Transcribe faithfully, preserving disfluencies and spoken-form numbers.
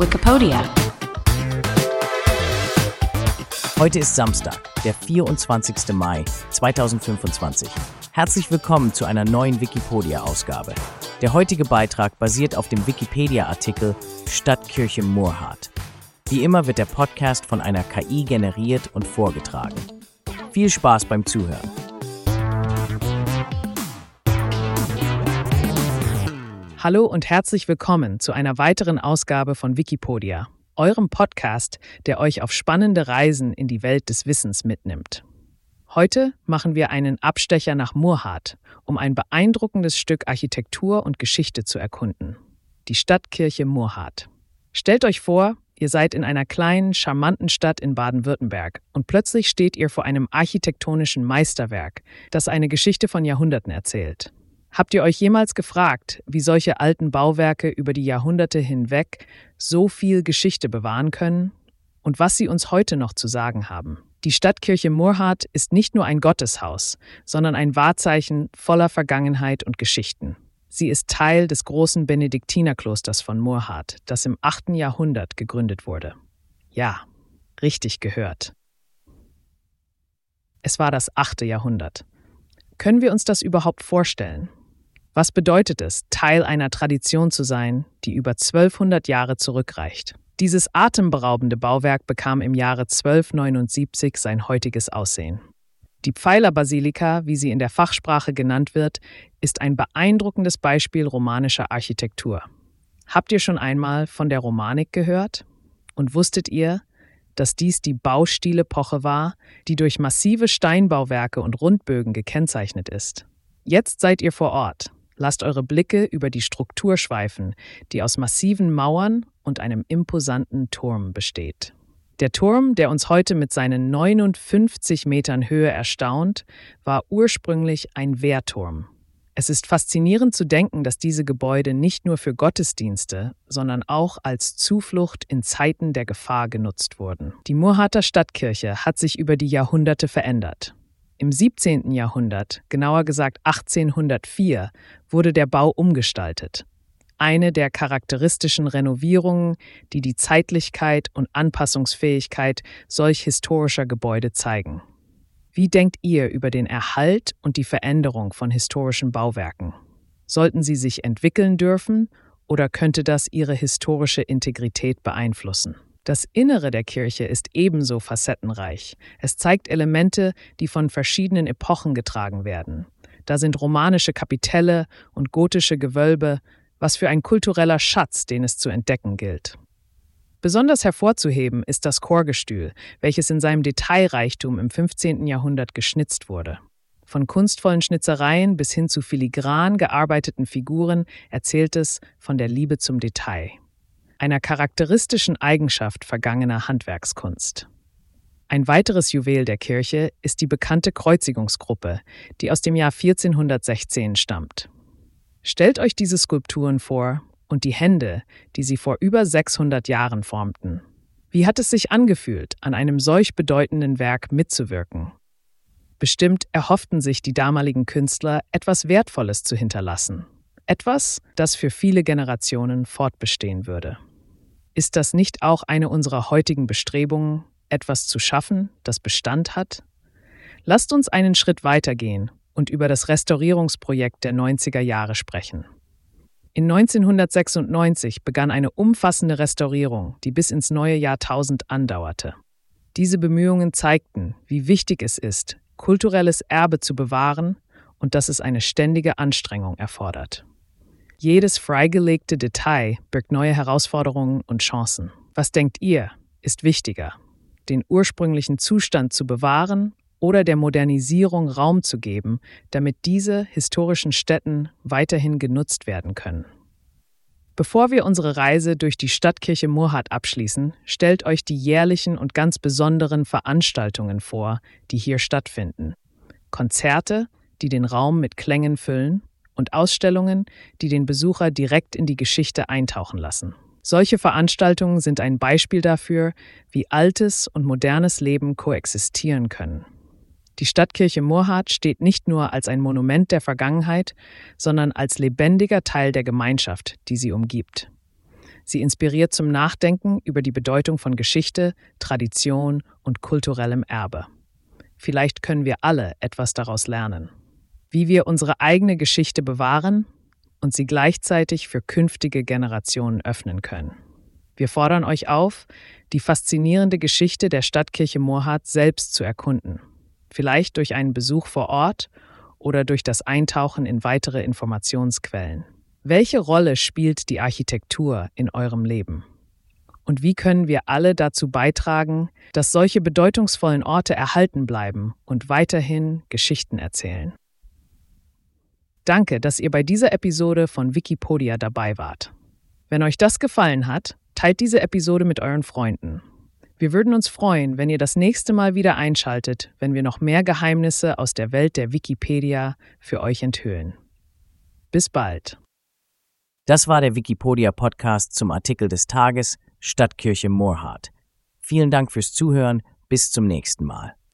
Wikipedia. Heute ist Samstag, der vierundzwanzigster Mai zweitausendfünfundzwanzig. Herzlich willkommen zu einer neuen Wikipedia-Ausgabe. Der heutige Beitrag basiert auf dem Wikipedia-Artikel Stadtkirche Murrhardt. Wie immer wird der Podcast von einer K I generiert und vorgetragen. Viel Spaß beim Zuhören. Hallo und herzlich willkommen zu einer weiteren Ausgabe von Wikipedia, eurem Podcast, der euch auf spannende Reisen in die Welt des Wissens mitnimmt. Heute machen wir einen Abstecher nach Murrhardt, um ein beeindruckendes Stück Architektur und Geschichte zu erkunden. Die Stadtkirche Murrhardt. Stellt euch vor, ihr seid in einer kleinen, charmanten Stadt in Baden-Württemberg und plötzlich steht ihr vor einem architektonischen Meisterwerk, das eine Geschichte von Jahrhunderten erzählt. Habt ihr euch jemals gefragt, wie solche alten Bauwerke über die Jahrhunderte hinweg so viel Geschichte bewahren können und was sie uns heute noch zu sagen haben? Die Stadtkirche Murrhardt ist nicht nur ein Gotteshaus, sondern ein Wahrzeichen voller Vergangenheit und Geschichten. Sie ist Teil des großen Benediktinerklosters von Murrhardt, das im achten Jahrhundert gegründet wurde. Ja, richtig gehört. Es war das achte Jahrhundert. Können wir uns das überhaupt vorstellen? Was bedeutet es, Teil einer Tradition zu sein, die über zwölfhundert Jahre zurückreicht? Dieses atemberaubende Bauwerk bekam im Jahre zwölfhundertneunundsiebzig sein heutiges Aussehen. Die Pfeilerbasilika, wie sie in der Fachsprache genannt wird, ist ein beeindruckendes Beispiel romanischer Architektur. Habt ihr schon einmal von der Romanik gehört? Und wusstet ihr, dass dies die Baustilepoche war, die durch massive Steinbauwerke und Rundbögen gekennzeichnet ist? Jetzt seid ihr vor Ort. Lasst eure Blicke über die Struktur schweifen, die aus massiven Mauern und einem imposanten Turm besteht. Der Turm, der uns heute mit seinen neunundfünfzig Metern Höhe erstaunt, war ursprünglich ein Wehrturm. Es ist faszinierend zu denken, dass diese Gebäude nicht nur für Gottesdienste, sondern auch als Zuflucht in Zeiten der Gefahr genutzt wurden. Die Murrhardter Stadtkirche hat sich über die Jahrhunderte verändert. Im siebzehnten Jahrhundert, genauer gesagt achtzehnhundertvier, wurde der Bau umgestaltet. Eine der charakteristischen Renovierungen, die die Zeitlichkeit und Anpassungsfähigkeit solch historischer Gebäude zeigen. Wie denkt ihr über den Erhalt und die Veränderung von historischen Bauwerken? Sollten sie sich entwickeln dürfen oder könnte das ihre historische Integrität beeinflussen? Das Innere der Kirche ist ebenso facettenreich. Es zeigt Elemente, die von verschiedenen Epochen getragen werden. Da sind romanische Kapitelle und gotische Gewölbe, was für ein kultureller Schatz, den es zu entdecken gilt. Besonders hervorzuheben ist das Chorgestühl, welches in seinem Detailreichtum im fünfzehnten Jahrhundert geschnitzt wurde. Von kunstvollen Schnitzereien bis hin zu filigran gearbeiteten Figuren erzählt es von der Liebe zum Detail, einer charakteristischen Eigenschaft vergangener Handwerkskunst. Ein weiteres Juwel der Kirche ist die bekannte Kreuzigungsgruppe, die aus dem Jahr vierzehnhundertsechzehn stammt. Stellt euch diese Skulpturen vor und die Hände, die sie vor über sechshundert Jahren formten. Wie hat es sich angefühlt, an einem solch bedeutenden Werk mitzuwirken? Bestimmt erhofften sich die damaligen Künstler, etwas Wertvolles zu hinterlassen. Etwas, das für viele Generationen fortbestehen würde. Ist das nicht auch eine unserer heutigen Bestrebungen, etwas zu schaffen, das Bestand hat? Lasst uns einen Schritt weitergehen und über das Restaurierungsprojekt der neunziger Jahre sprechen. In neunzehnhundertsechsundneunzig begann eine umfassende Restaurierung, die bis ins neue Jahrtausend andauerte. Diese Bemühungen zeigten, wie wichtig es ist, kulturelles Erbe zu bewahren und dass es eine ständige Anstrengung erfordert. Jedes freigelegte Detail birgt neue Herausforderungen und Chancen. Was denkt ihr, ist wichtiger, den ursprünglichen Zustand zu bewahren oder der Modernisierung Raum zu geben, damit diese historischen Stätten weiterhin genutzt werden können? Bevor wir unsere Reise durch die Stadtkirche Murrhardt abschließen, stellt euch die jährlichen und ganz besonderen Veranstaltungen vor, die hier stattfinden. Konzerte, die den Raum mit Klängen füllen, und Ausstellungen, die den Besucher direkt in die Geschichte eintauchen lassen. Solche Veranstaltungen sind ein Beispiel dafür, wie altes und modernes Leben koexistieren können. Die Stadtkirche Murrhardt steht nicht nur als ein Monument der Vergangenheit, sondern als lebendiger Teil der Gemeinschaft, die sie umgibt. Sie inspiriert zum Nachdenken über die Bedeutung von Geschichte, Tradition und kulturellem Erbe. Vielleicht können wir alle etwas daraus lernen. Wie wir unsere eigene Geschichte bewahren und sie gleichzeitig für künftige Generationen öffnen können. Wir fordern euch auf, die faszinierende Geschichte der Stadtkirche Murrhardt selbst zu erkunden. Vielleicht durch einen Besuch vor Ort oder durch das Eintauchen in weitere Informationsquellen. Welche Rolle spielt die Architektur in eurem Leben? Und wie können wir alle dazu beitragen, dass solche bedeutungsvollen Orte erhalten bleiben und weiterhin Geschichten erzählen? Danke, dass ihr bei dieser Episode von Wikipedia dabei wart. Wenn euch das gefallen hat, teilt diese Episode mit euren Freunden. Wir würden uns freuen, wenn ihr das nächste Mal wieder einschaltet, wenn wir noch mehr Geheimnisse aus der Welt der Wikipedia für euch enthüllen. Bis bald. Das war der Wikipedia-Podcast zum Artikel des Tages Stadtkirche Murrhardt. Vielen Dank fürs Zuhören, bis zum nächsten Mal.